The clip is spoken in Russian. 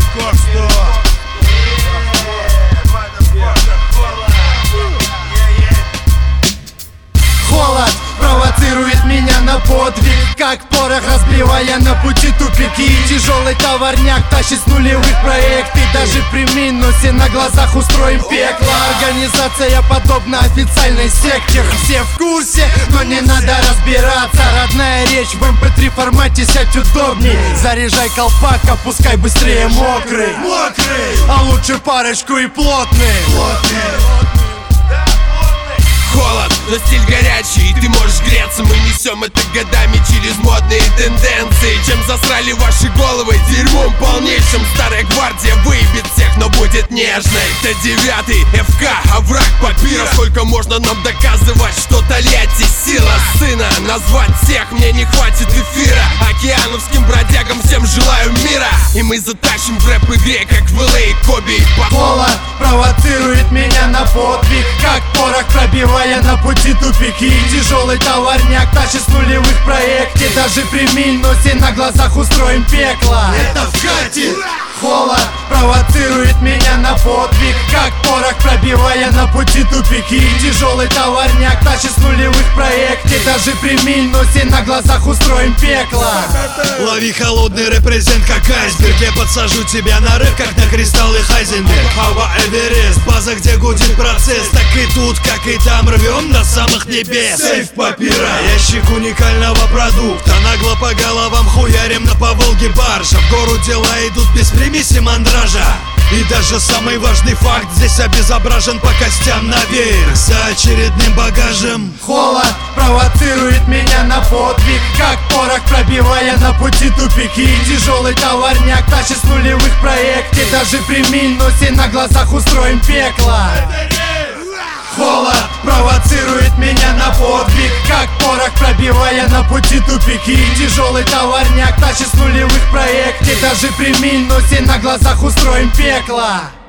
Холод провоцирует меня на подвиг, как порох разбивая на пути тупики. Тяжелый товарняк тащит с нулевых проекты. Даже при минусе на глазах устроим пекло. Организация подобна официальной секте. Все в курсе, но не надо разбираться. Родная речь в MP3 формате, сядь удобней. Заряжай колпак, опускай быстрее мокрый. А лучше парочку и плотный. Холод, но стиль горячий, ты можешь греться. Мы несем это годами через модные тенденции. Чем засрали ваши головы дерьмом полнейшим. Старая гвардия выебет всех, но будет нежной. Т9, ФК, овраг Папира. Сколько можно нам доказывать, что Тольятти сила сына? Назвать всех мне не хватит эфира. Океановским бродягам всем желаю мира. И мы затащим в рэп-игре, как в LA, Коби и Папа. Холод провоцирует меня на подвиг, как порох пробивая на пути тупики. Тяжелый товарняк тащит с нулевых проекте. Даже при минусе на глазах устроим пекло. Это в хате. Холод провоцирует меня на подвиг, как порох пробивая на пути тупики. Тяжелый товарняк тащит с нулевых проекте. Даже при минусе на глазах устроим пекло. Лови холодный репрезент, как айсберг. Я подсажу тебя на рэп, как на кристаллы Хайзенберг. Хава Эверест, база, где гудит процесс. Так и тут, как и там, рвем до самых небес. Сейф Папира, ящик уникального продукта. Нагло по головам хуярим на Поволге баржа. В гору дела идут без примеси мандража. И даже самый важный факт здесь обезображен по костям наверх за очередным багажем. Холод провоцирует меня на подвиг, как порох пробивая на пути тупики. Тяжелый товарняк тащит с нулевых проекте. Даже при минусе на глазах устроим пекло. Холод провоцирует меня на подвиг, как порох пробивая на пути тупики. Тяжелый товарняк тащит с нулевых проекте. Даже при минусе на глазах устроим пекло.